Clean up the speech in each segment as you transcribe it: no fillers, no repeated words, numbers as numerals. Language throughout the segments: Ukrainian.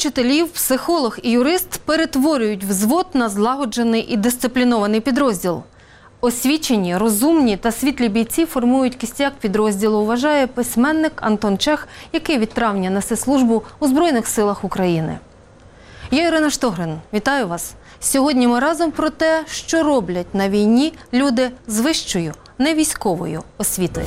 вчителів, психолог і юрист перетворюють взвод на злагоджений і дисциплінований підрозділ. Освічені, розумні та світлі бійці формують кістяк підрозділу, вважає письменник Антон Чех, який від травня несе службу у Збройних силах України. Я Ірина Штогрин. Вітаю вас. Сьогодні ми разом про те, що роблять на війні люди з вищою, не військовою освітою.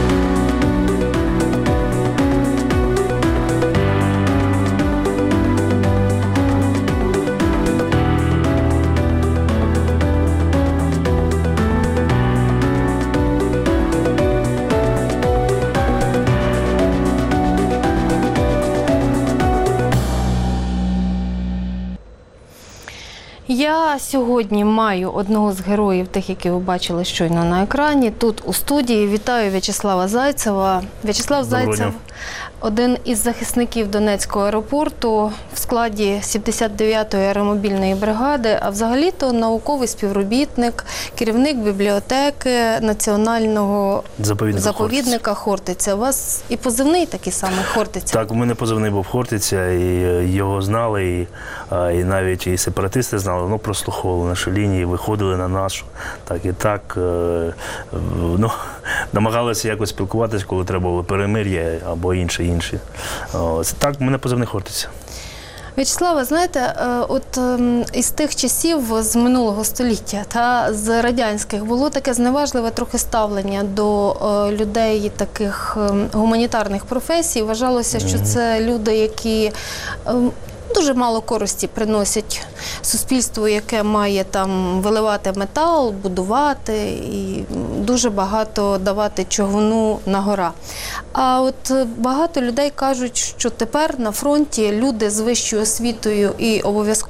Я сьогодні маю одного з героїв, тих, які ви бачили щойно на екрані, тут у студії. Вітаю В'ячеслава Зайцева. В'ячеслав Зайцев – один із захисників Донецького аеропорту в складі 79-ї аеромобільної бригади, а взагалі-то науковий співробітник, керівник бібліотеки Національного заповідника Хортиця. У вас і позивний такий самий Хортиця? Так, у мене позивний був Хортиця, і його знали, і навіть і сепаратисти знали, ну, прослуховували наші лінії, виходили на нашу, так і так, ну, намагалися якось спілкуватися, коли треба було перемир'я або інші. Так, у мене позивний Хортиця. В'ячеславе, знаєте, от із тих часів, з минулого століття та з радянських, було таке зневажливе трохи ставлення до людей таких гуманітарних професій. Вважалося, що це люди, які дуже мало користі приносять суспільству, яке має там виливати метал, будувати і дуже багато давати чавуну на гора. А от багато людей кажуть, що тепер на фронті люди з вищою освітою і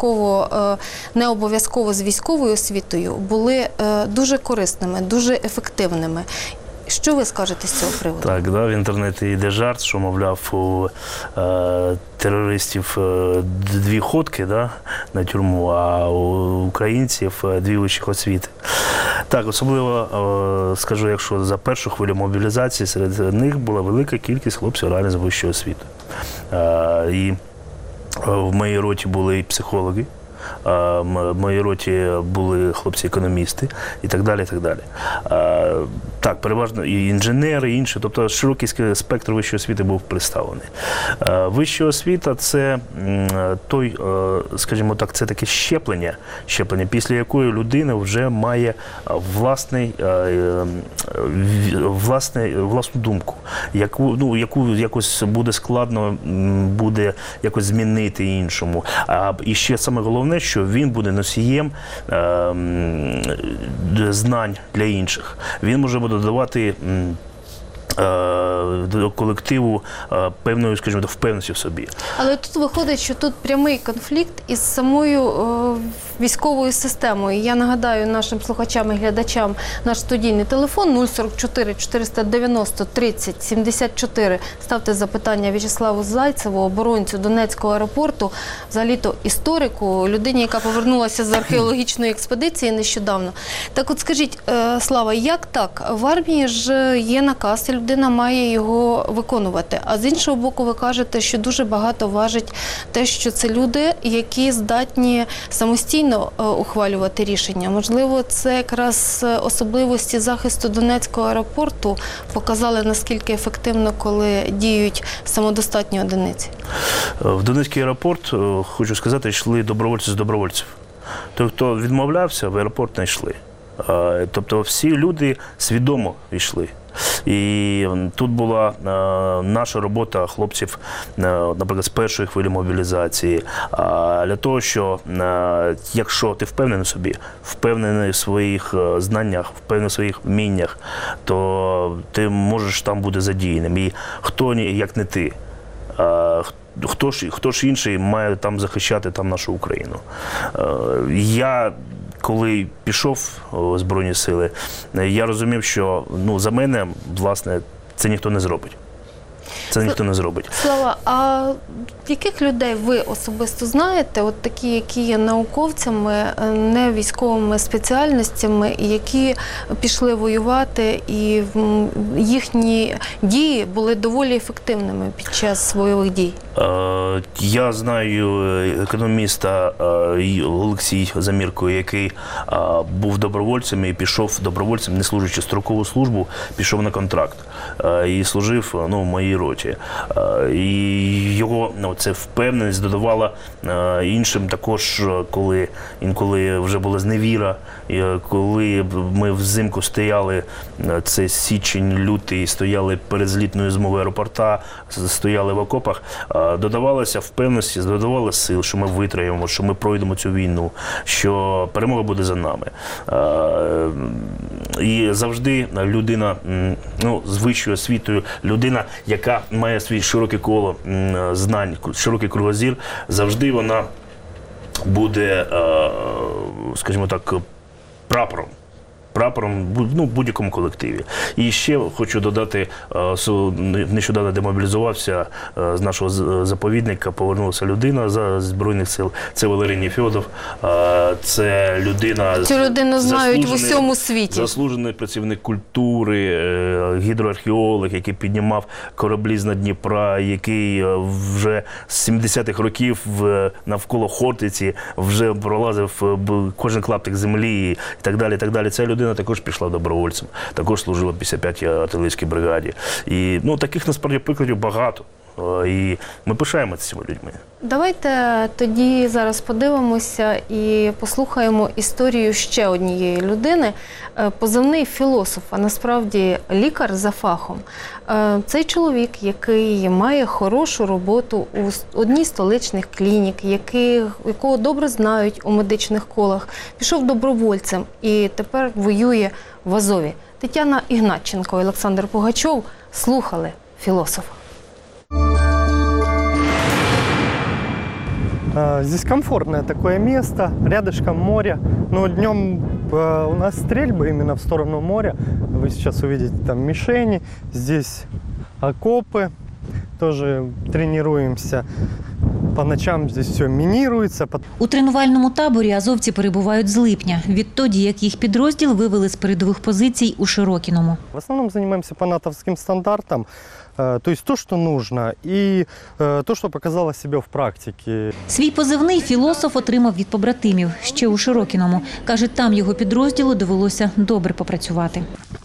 не обов'язково з військовою освітою були дуже корисними, дуже ефективними. Що ви скажете з цього приводу? Так, в інтернеті йде жарт, що, мовляв, у терористів дві ходки на тюрму, а у українців дві вищих освіти. Так, особливо скажу, якщо за першу хвилю мобілізації серед них була велика кількість хлопців реально з вищою освітою. І в моїй роті були і психологи, в моїй роті були хлопці-економісти і так далі, і так далі. Так, переважно і інженери, і інші, тобто широкий спектр вищої освіти був представлений. Вища освіта – це той, скажімо так, це таке щеплення, після якої людина вже має власну думку, яку якось буде складно якось змінити іншому. І ще саме головне, що він буде носієм знань для інших. Він може додавати до колективу певної, скажімо, впевненості в собі. Але тут виходить, що тут прямий конфлікт із самою військовою системою. Я нагадаю нашим слухачам і глядачам наш студійний телефон 044 490 30 74. Ставте запитання В'ячеславу Зайцеву, оборонцю Донецького аеропорту, взагалі-то історику, людині, яка повернулася з археологічної експедиції нещодавно. Так от скажіть, Слава, як так? В армії ж є наказ, і людина має його виконувати. А з іншого боку, ви кажете, що дуже багато важить те, що це люди, які здатні самостійно ухвалювати рішення. Можливо, це якраз особливості захисту Донецького аеропорту показали, наскільки ефективно, коли діють самодостатні одиниці. В Донецький аеропорт, хочу сказати, йшли добровольці з добровольців. Той, хто відмовлявся, в аеропорт не йшли. Тобто всі люди свідомо йшли. І тут була наша робота хлопців, наприклад, з першої хвилі мобілізації, для того, що якщо ти впевнений в собі, впевнений в своїх знаннях, впевнений в своїх вміннях, то ти можеш там бути задіяним. І хто, як не ти, хто ж інший має там захищати там нашу Україну. Я, коли пішов у Збройні Сили, я розумів, що за мене, власне, це ніхто не зробить. Це ніхто не зробить. Слава, а яких людей ви особисто знаєте, от такі, які є науковцями, не військовими спеціальностями, і які пішли воювати, і їхні дії були доволі ефективними під час бойових дій? Я знаю економіста Олексій Замірко, який був добровольцем і пішов добровольцем, не служачи строкову службу, пішов на контракт і служив в моїй роті. І його це впевненість додавала іншим також, коли інколи вже була зневіра, коли ми взимку стояли, це січень, лютий, стояли перед злітною змовою аеропорта, стояли в окопах, додавалася впевненості, додавали сил, що ми витримаємо, що ми пройдемо цю війну, що перемога буде за нами. І завжди людина з вищою освітою, людина, яка має свій широке коло знань, широкий кругозір, завжди вона буде, скажімо так, прапором в будь-якому колективі. І ще хочу додати, нещодавно демобілізувався з нашого заповідника, повернулася людина з Збройних сил, це Валерій Нефьодов, це людина... Цю людину знають в усьому світі. Заслужений працівник культури, гідроархеолог, який піднімав кораблі з дна Дніпра, який вже з 70-х років навколо Хортиці вже пролазив кожен клаптик землі і так далі, і так далі. Ця людина також пішла добровольцем, також служила в 55-й артилерійській бригаді. І таких, насправді, прикладів багато. І ми пишаємося цими людьми. Давайте тоді зараз подивимося і послухаємо історію ще однієї людини. Позивний філософ, а насправді лікар за фахом. Цей чоловік, який має хорошу роботу у одній з столичних клінік, якого добре знають у медичних колах, пішов добровольцем і тепер воює в Азові. Тетяна Ігнатченко і Олександр Пугачов слухали філософа. Здесь комфортное такое место, рядышком море, но днем у нас стрельбы именно в сторону моря. Вы сейчас увидите там мишени, здесь окопы, тоже тренируемся. По ночам здесь все мінірується. У тренувальному таборі азовці перебувають з липня, відтоді, як їх підрозділ вивели з передових позицій у Широкіному. В основном занимаемся по натовским стандартам, то есть то, что нужно, и то, что показало себя в практике. Свій позивний філософ отримав від побратимів ще у Широкіному. Каже, там його підрозділу довелося добре попрацювати.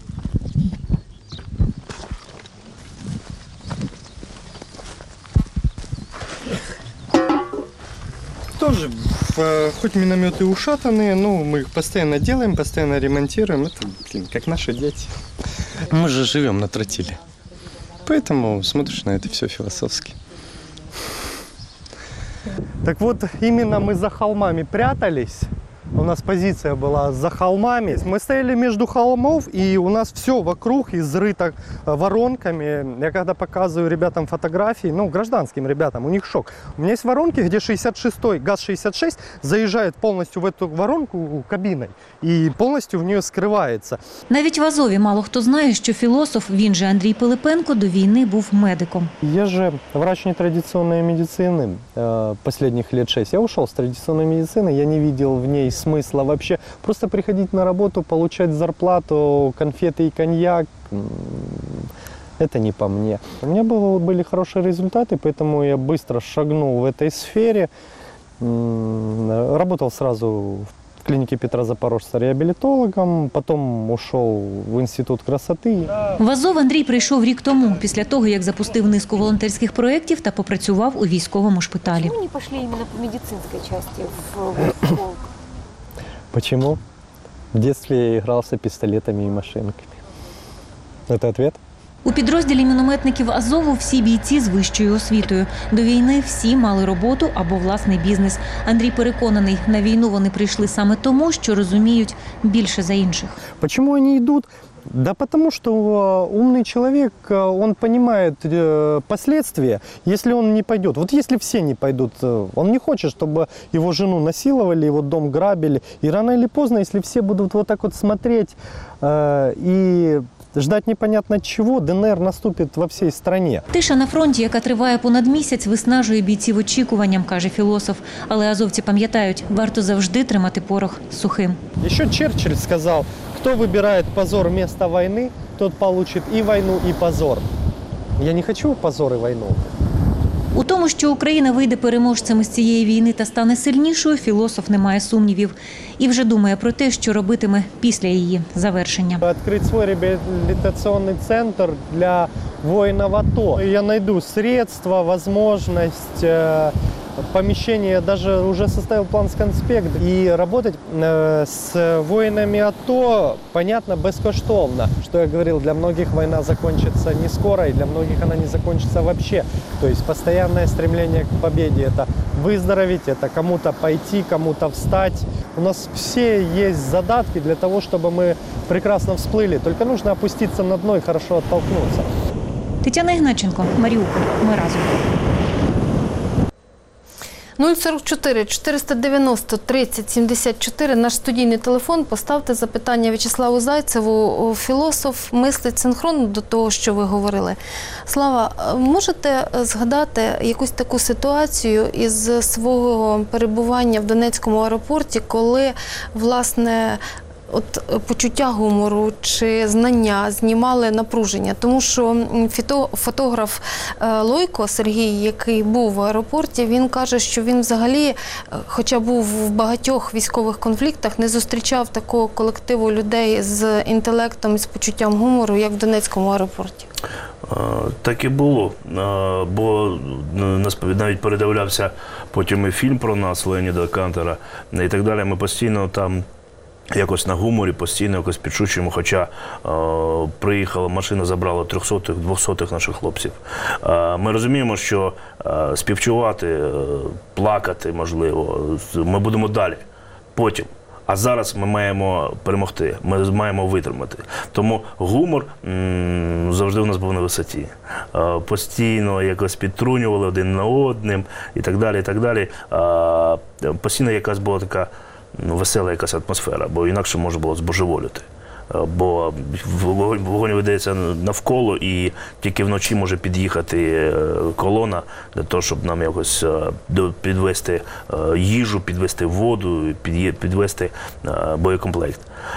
Тоже, хоть минометы ушатанные, но мы их постоянно делаем, постоянно ремонтируем. Это, как наши дети. Мы же живем на тротиле. Поэтому смотришь на это все философски. Так вот, именно мы за холмами прятались. У нас позиция была за холмами. Мы стояли между холмов, и у нас все вокруг изрыто воронками. Я когда показываю ребятам фотографии, гражданским ребятам, у них шок. У меня есть воронки, где 66-й ГАЗ-66 заезжает полностью в эту воронку кабиной и полностью в нее скрывается. Навіть в Азові мало хто знає, що філософ, він же Андрій Пилипенко, до війни був медиком. Я же врач нетрадиционной медицины последних лет 6. Я ушел с традиционной медицины, я не видел в ней смысла вообще. Просто приходить на работу, получать зарплату, конфеты и коньяк. Это не по мне. У меня были хорошие результаты, поэтому я быстро шагнул в этой сфере. Работал сразу в клинике Петра Запорожца реабилитологом, потом ушел в Институт красоты. В Азов Андрій прийшов рік тому, після того, як запустив низку волонтерських проєктів та попрацював у військовому шпиталі. Почему не пошли именно по медицинской части в полк? Почему? В детстве я игрался пистолетами и машинками. Это ответ? У підрозділі мінометників Азову всі бійці з вищою освітою. До війни всі мали роботу або власний бізнес. Андрій переконаний, на війну вони прийшли саме тому, що розуміють більше за інших. Почему они идут? Да потому что умный человек, он понимает последствия, если он не пойдет. Вот если все не пойдут, он не хочет, чтобы его жену насиловали, его дом грабили. И рано или поздно, если все будут вот так вот смотреть и ждать непонятно чего, ДНР наступит во всей стране. Тиша на фронті, яка триває понад місяць, виснажує бійців очікуванням, каже філософ. Але азовці пам'ятають, варто завжди тримати порох сухим. Еще Черчилль сказал, кто выбирает позор вместо войны, тот получит и войну, и позор. Я не хочу позор и войну. У тому, що Україна вийде переможцем з цієї війни та стане сильнішою, філософ не має сумнівів. І вже думає про те, що робитиме після її завершення. Открыть свой реабилитационный центр для воинов АТО. Я найду средства, возможность, помещение, даже уже составил план-конспект. И работать с воинами АТО, понятно, бескоштовно. Что я говорил, для многих война закончится не скоро, и для многих она не закончится вообще. То есть постоянное стремление к победе. Это выздороветь, это кому-то пойти, кому-то встать. У нас все есть задатки для того, чтобы мы прекрасно всплыли. Только нужно опуститься на дно и хорошо оттолкнуться. Тетяна Ігначенко, Маріуполь. Ми разом. 044 490 30 74, наш студійний телефон. Поставте запитання В'ячеславу Зайцеву. Філософ мислить синхронно до того, що ви говорили. Слава, можете згадати якусь таку ситуацію із свого перебування в Донецькому аеропорті, коли, власне, почуття гумору чи знання знімали напруження? Тому що фотограф Лойко Сергій, який був в аеропорті, він каже, що він взагалі, хоча був в багатьох військових конфліктах, не зустрічав такого колективу людей з інтелектом і з почуттям гумору, як в Донецькому аеропорті. Так і було, бо навіть передивлявся потім і фільм про нас Леоніда Кантера і так далі. Ми постійно там якось на гуморі, постійно якось підшучуємо, хоча приїхала машина, забрала 300-х, 200-х наших хлопців. Ми розуміємо, що співчувати, плакати, можливо, ми будемо далі, потім. А зараз ми маємо перемогти, ми маємо витримати. Тому гумор завжди у нас був на висоті. Постійно якось підтрунювали один на одним і так далі, і так далі. Постійно якась була така весела якась атмосфера, бо інакше можна було збожеволіти. Бо вогонь ведеться навколо, і тільки вночі може під'їхати колона для того, щоб нам якось підвести їжу, підвести воду, підвести боєкомплект.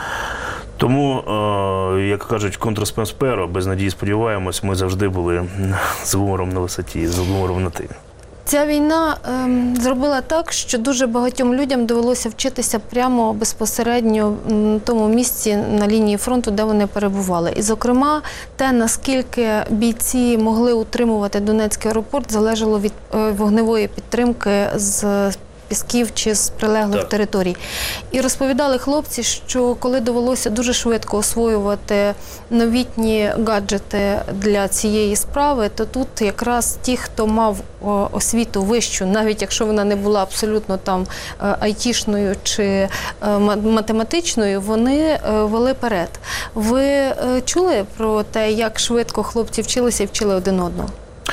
Тому, як кажуть, контрспенсперо, без надії сподіваємось, ми завжди були з гумором на висоті, з гумором на ти. Ця війна зробила так, що дуже багатьом людям довелося вчитися прямо безпосередньо в тому місці на лінії фронту, де вони перебували. І, зокрема, те, наскільки бійці могли утримувати Донецький аеропорт, залежало від вогневої підтримки з Пісків чи з прилеглих територій. І розповідали хлопці, що коли довелося дуже швидко освоювати новітні гаджети для цієї справи, то тут якраз ті, хто мав освіту вищу, навіть якщо вона не була абсолютно там айтішною чи математичною, вони вели перед. Ви чули про те, як швидко хлопці вчилися і вчили один одного?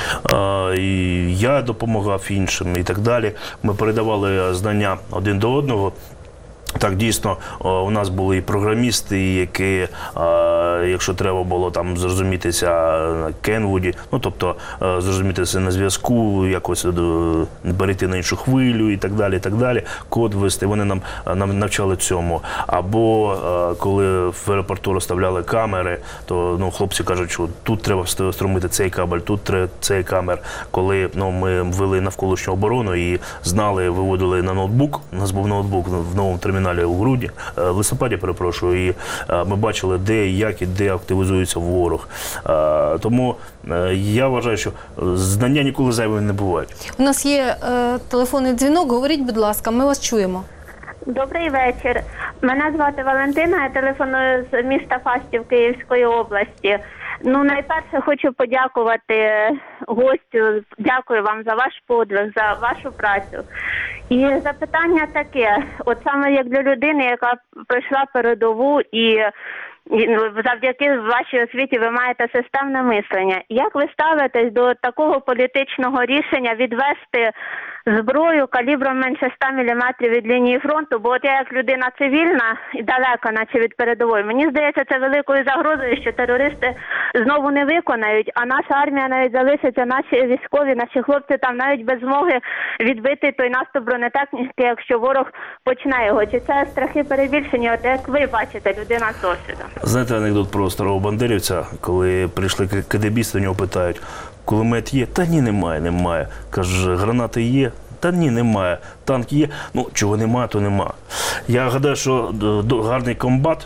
І я допомагав іншим і так далі. Ми передавали знання один до одного. Так, дійсно, у нас були і програмісти, які, якщо треба було там зрозумітися на Кенвуді, ну, тобто зрозумітися на зв'язку, якось перейти на іншу хвилю і так далі, код ввести, вони нам навчали цьому. Або коли в аеропорту розставляли камери, то хлопці кажуть, що тут треба встромити цей кабель, тут треба цей камер. Коли ми ввели навколишню оборону і знали, виводили на ноутбук, у нас був ноутбук в новому терміналі у грудні, в листопаді, перепрошую, і ми бачили, де, як і де активізується ворог. Тому я вважаю, що знання ніколи зайвими не бувають. У нас є телефонний дзвінок, говоріть, будь ласка, ми вас чуємо. Добрий вечір. Мене звати Валентина, я телефоную з міста Фастів Київської області. Найперше хочу подякувати гостю, дякую вам за ваш подвиг, за вашу працю. І запитання таке, от саме як для людини, яка пройшла передову і завдяки вашій освіті ви маєте системне мислення. Як ви ставитесь до такого політичного рішення відвести зброю калібром менше 100 мм від лінії фронту? Бо от я як людина цивільна і далека наче від передової, мені здається, це великою загрозою, що терористи знову не виконають, а наша армія навіть залишиться, наші військові, наші хлопці там навіть без змоги відбити той наступ бронетехніки, якщо ворог почне його. Чи це страхи перебільшені? От як ви бачите, людина з досвідом? Знаєте анекдот про старого бандерівця, коли прийшли КДБісти, у нього питають, кулемет є? Та ні, немає. Каже, гранати є? Та ні, немає. Танк є? Ну, чого немає, то нема. Я гадаю, що гарний комбат,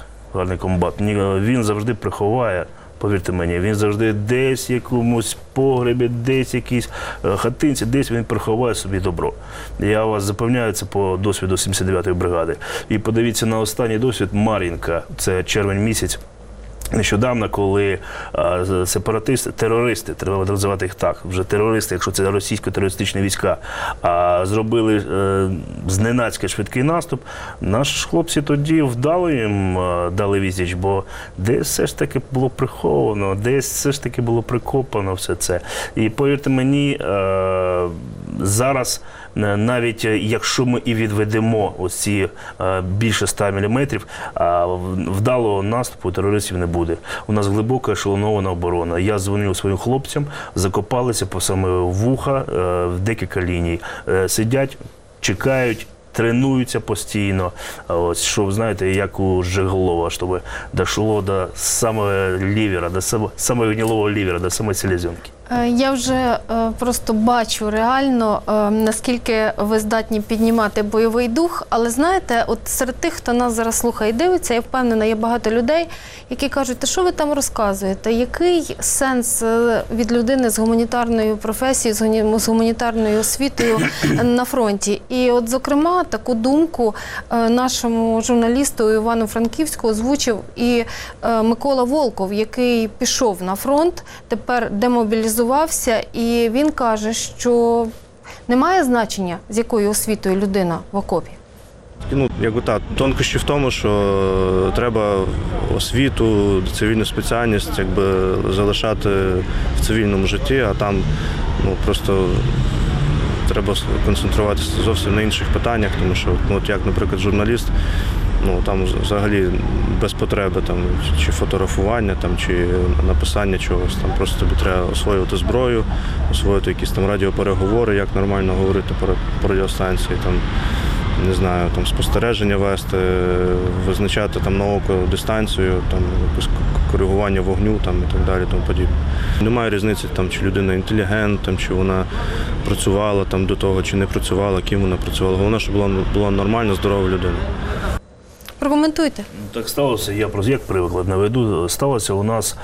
він завжди приховає, повірте мені, він завжди десь в якомусь погребі, десь якійсь хатинці, десь він приховає собі добро. Я вас запевняю, це по досвіду 79-ї бригади. І подивіться на останній досвід Мар'їнка, це червень місяць. Нещодавно, коли сепаратисти, терористи, треба називати їх так, вже терористи, якщо це російсько-терористичні війська, зробили зненацька швидкий наступ, наші хлопці тоді вдало їм дали відсіч, бо десь все ж таки було приховано, десь все ж таки було прикопано все це. І повірте мені, зараз навіть якщо ми і відведемо оці більше 100 мм, вдалого наступу терористів не буде. У нас глибока ешелонована оборона. Я дзвонив своїм хлопцям, закопалися по саме вуха в декілька ліній. Сидять, чекають, тренуються постійно. Ось, щоб, знаєте, як у Жиголова, щоб дійшло до самого лівера, до самого гнилого лівера, до самої селезенки. Я вже просто бачу реально, наскільки ви здатні піднімати бойовий дух, але знаєте, от серед тих, хто нас зараз слухає і дивиться, я впевнена, є багато людей, які кажуть, та що ви там розказуєте, який сенс від людини з гуманітарною професією, з гуманітарною освітою на фронті. І от, зокрема, таку думку нашому журналісту Івану Франківську озвучив і Микола Волков, який пішов на фронт, тепер демобілізувався, і він каже, що немає значення, з якою освітою людина в окопі. Ну, якби так, тонкощі в тому, що треба освіту, цивільну спеціальність якби залишати в цивільному житті, а там просто треба концентруватися зовсім на інших питаннях, тому що, от як, наприклад, журналіст, там взагалі без потреби там, чи фотографування, там, чи написання чогось. Там просто тобі треба освоювати зброю, освоювати якісь там радіопереговори, як нормально говорити по радіостанції, там, не знаю, там, спостереження вести, визначати там, на око дистанцію, там, якось коригування вогню там, і так далі. Тому подібне. Немає різниці, там, чи людина інтелігент, там, чи вона працювала там, до того, чи не працювала, ким вона працювала. Головне, щоб була нормальна, здорова людина. Прокоментуйте. Так сталося, я просто як приклад наведу, сталося у нас,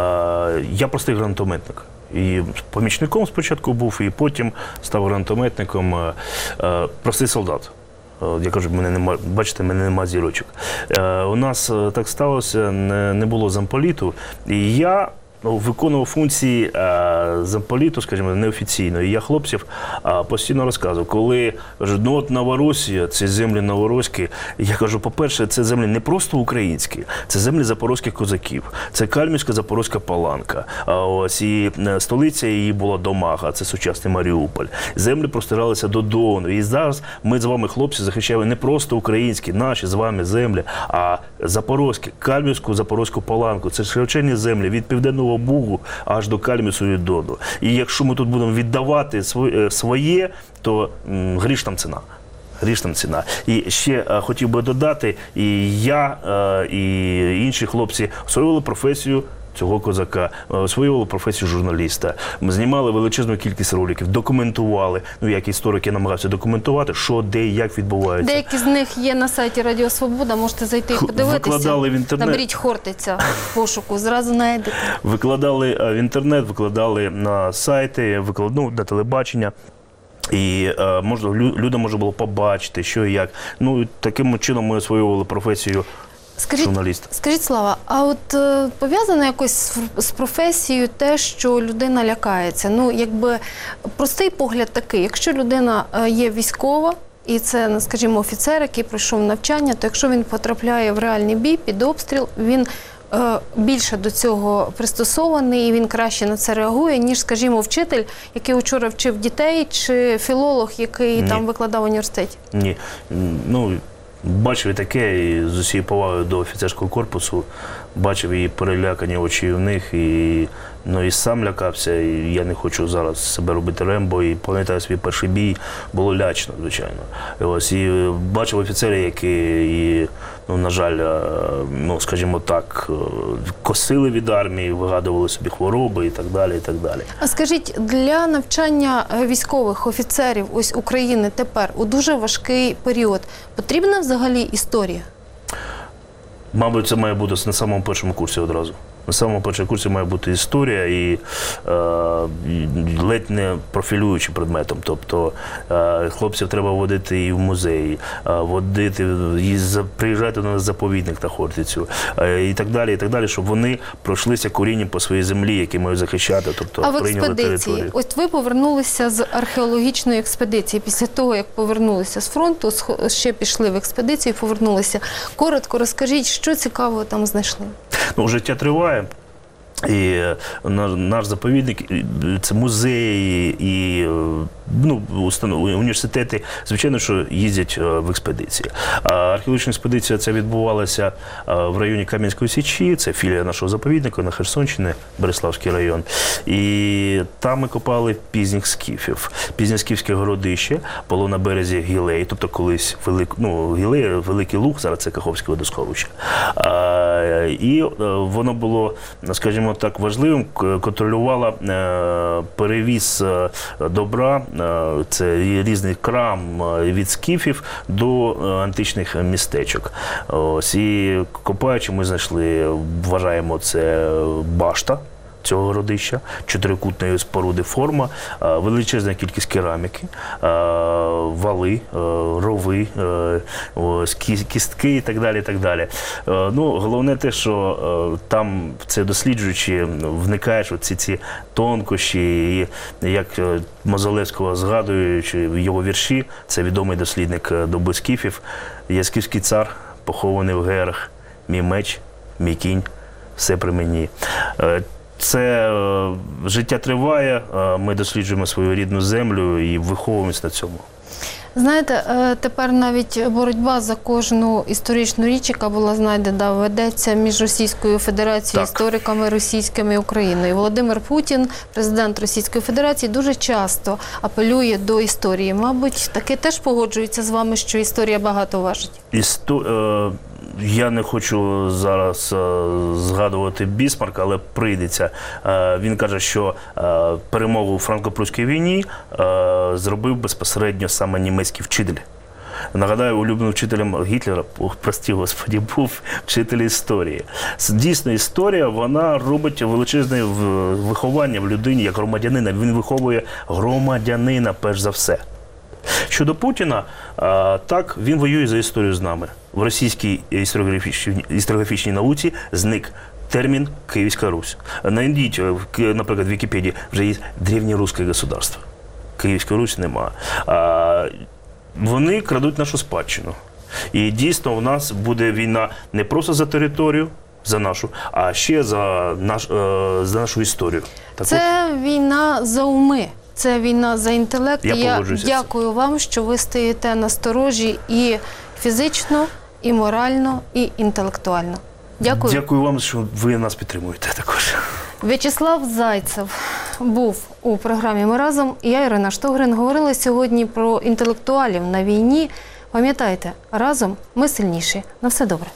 я простий гранатометник. І помічником спочатку був, і потім став гранатометником, простий солдат. Я кажу, бачите, в мене нема зірочок. У нас так сталося, не було замполіту, і я виконував функції замполіту, скажімо, неофіційно. І я хлопців постійно розказував, коли кажуть, от Новоросія, ці землі новоросійські, я кажу, по-перше, це землі не просто українські, це землі запорозьких козаків, це Кальмівська запорозька Паланка, ось, і столиця її була Домага, це сучасний Маріуполь. Землі простиралися до Дону. І зараз ми з вами, хлопці, захищаємо не просто українські, наші з вами землі, а запорозькі, Кальмівську запорозьку Паланку. Це широченні землі від Південного Бугу аж до Кальмісу і Дону. І якщо ми тут будемо віддавати своє, то гріш там ціна. Гріш там ціна. І ще хотів би додати, і я, і інші хлопці освоювали професію цього козака, освоювали професію журналіста. Ми знімали величезну кількість роликів, документували, як історик я намагався документувати, що, де і як відбувається. Деякі з них є на сайті Радіо Свобода, можете зайти і подивитися. Викладали в інтернет. Наберіть Хортиця в пошуку, зразу знайдете. Викладали в інтернет, викладали на сайти, на телебачення. І людям можна було побачити, що і як. Таким чином ми освоювали професію журналіста. Скажіть, Слава, а от пов'язано якось з професією те, що людина лякається? Якби простий погляд такий, якщо людина є військова, і це, скажімо, офіцер, який пройшов навчання, то якщо він потрапляє в реальний бій, під обстріл, він більше до цього пристосований і він краще на це реагує, ніж, скажімо, вчитель, який вчора вчив дітей, чи філолог, який там викладав в університеті? Ні. Ну, бачив і таке, і з усією повагою до офіцерського корпусу, бачив і перелякані очі в них, і сам лякався, і я не хочу зараз себе робити Рембо, і пам'ятаю свій перший бій, було лячно, звичайно. І бачив офіцерів, які, на жаль, скажімо так, косили від армії, вигадували собі хвороби і так далі, і так далі. А скажіть, для навчання військових офіцерів ось України тепер у дуже важкий період потрібна взагалі історія? Мабуть, це має бути на самому першому курсі одразу. На самому першому курсі має бути історія і ледь не профілюючи предметом. Тобто хлопців треба водити і в музеї, приїжджати на заповідник на Хортицю і так далі, щоб вони пройшлися корінням по своїй землі, які мають захищати, тобто а в прийняли експедиції? територію. Ось ви повернулися з археологічної експедиції. Після того, як повернулися з фронту, ще пішли в експедицію і повернулися. Коротко розкажіть, що цікавого там знайшли? Життя триває. І наш заповідник, це музеї і університети, звичайно, що їздять в експедиції. Археологічна експедиція ця відбувалася в районі Кам'янської Січі, це філія нашого заповідника на Херсонщині, Береславський район. І там ми копали пізніх скіфів. Пізнє скіфське городище було на березі Гілеї, тобто колись Гілея, Великий Луг, зараз це Каховське водосховище. І воно було, скажімо так, важливим, контролювала перевіз добра, це різний крам від скіфів до античних містечок. І копаючи, ми знайшли, вважаємо, це башта цього городища, чотирикутної споруди форма, величезна кількість кераміки, вали, рови, кістки і так далі, і так далі. Головне те, що там, це досліджуючи, вникаєш у ці тонкощі, і як Мозолевського згадуючи його вірші, це відомий дослідник доби скіфів, «Я скіфський цар, похований в герах, мій меч, мій кінь, все при мені». Це життя триває, ми досліджуємо свою рідну землю і виховуємось на цьому. Знаєте, тепер навіть боротьба за кожну історичну річ, яка була знайдена, ведеться між Російською Федерацією, істориками російськими і Україною. Володимир Путін, президент Російської Федерації, дуже часто апелює до історії. Мабуть, таке теж погоджується з вами, що історія багато важить? Я не хочу зараз згадувати Бісмарка, але прийдеться. Він каже, що перемогу у франко-прусській війні зробив безпосередньо саме німецький вчитель. Нагадаю, улюбленим вчителем Гітлера, прості Господі, був вчитель історії. Дійсно, історія, вона робить величезне виховання в людині як громадянина. Він виховує громадянина, перш за все. Щодо Путіна, так, він воює за історію з нами. В російській історіографічній науці зник термін «Київська Русь». Найдіть, наприклад, в Вікіпедії вже є «Древньоруське государство». Київська Русь нема. Вони крадуть нашу спадщину. І дійсно у нас буде війна не просто за територію, за нашу, а ще за нашу історію. Це війна за уми. Це війна за інтелект. Я дякую вам, що ви стоїте на сторожі і фізично, і морально, і інтелектуально. Дякую. Дякую вам, що ви нас підтримуєте також. В'ячеслав Зайцев був у програмі «Ми разом». Я, Ірина Штогрин, говорила сьогодні про інтелектуалів на війні. Пам'ятайте, разом ми сильніші. На все добре.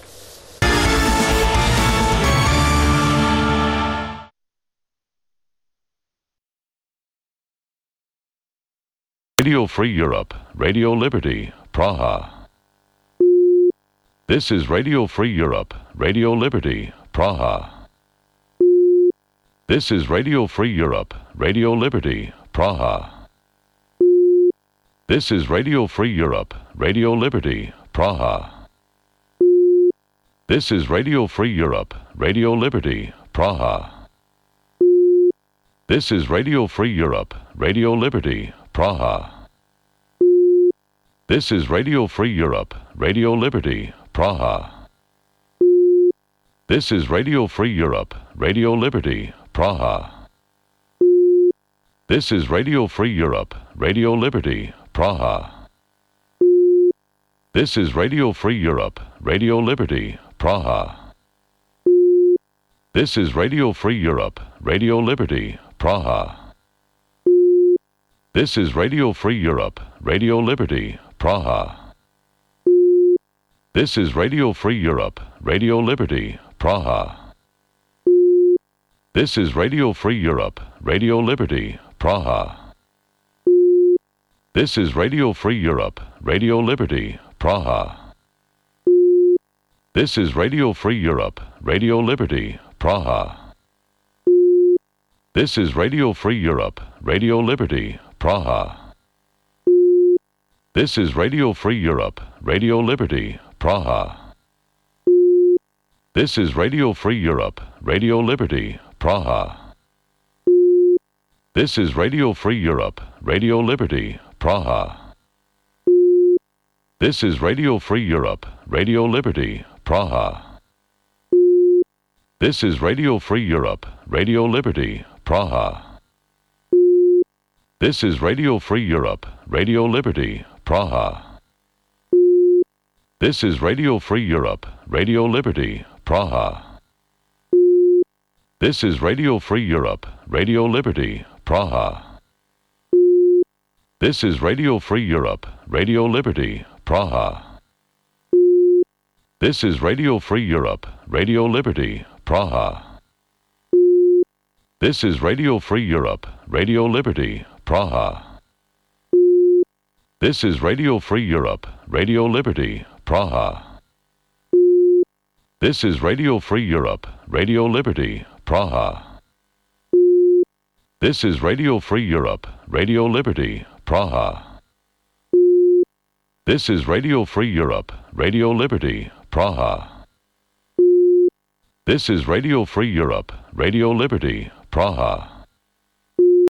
Radio Free Europe, Radio Liberty, Praha. This is Radio Free Europe, Radio Liberty, Praha. This is Radio Free Europe, Radio Liberty, Praha. This is Radio Free Europe, Radio Liberty, Praha. This is Radio Free Europe, Radio Liberty, Praha. This is Radio Free Europe, Radio Liberty, Praha. This is Radio Free Europe, Radio Liberty, Praha. This is Radio Free Europe, Radio Liberty, Praha. This is Radio Free Europe, Radio Liberty, Praha. This is Radio Free Europe, Radio Liberty, Praha. This is Radio Free Europe, Radio Liberty, Praha. This is Radio Free Europe, Radio Liberty, Praha. This is Radio Free Europe, Radio Liberty, Praha. This is Radio Free Europe, Radio Liberty, Praha. This is Radio Free Europe, Radio Liberty, Praha. This is Radio Free Europe, Radio Liberty, Praha. This is Radio Free Europe, Radio Liberty, Praha. This is Radio Free Europe, Radio Liberty, Praha. This is Radio Free Europe, Radio Liberty, Praha. This is Radio Free Europe, Radio Liberty, Praha. This is Radio Free Europe, Radio Liberty, Praha. This is Radio Free Europe, Radio Liberty, Praha. This is Radio Free Europe, Radio Liberty, Praha. This is Radio Free Europe, Radio Liberty, Praha. This is Radio Free Europe, Radio Liberty, Praha. This is Radio Free Europe, Radio Liberty, Praha. This is Radio Free Europe, Radio Liberty, Praha. This is Radio Free Europe, Radio Liberty, Praha. This is Radio Free Europe, Radio Liberty, Praha. This is Radio Free Europe, Radio Liberty, Praha. This is Radio Free Europe, Radio Liberty, Praha. This is Radio Free Europe, Radio Liberty, Praha. This is Radio Free Europe, Radio Liberty, Praha.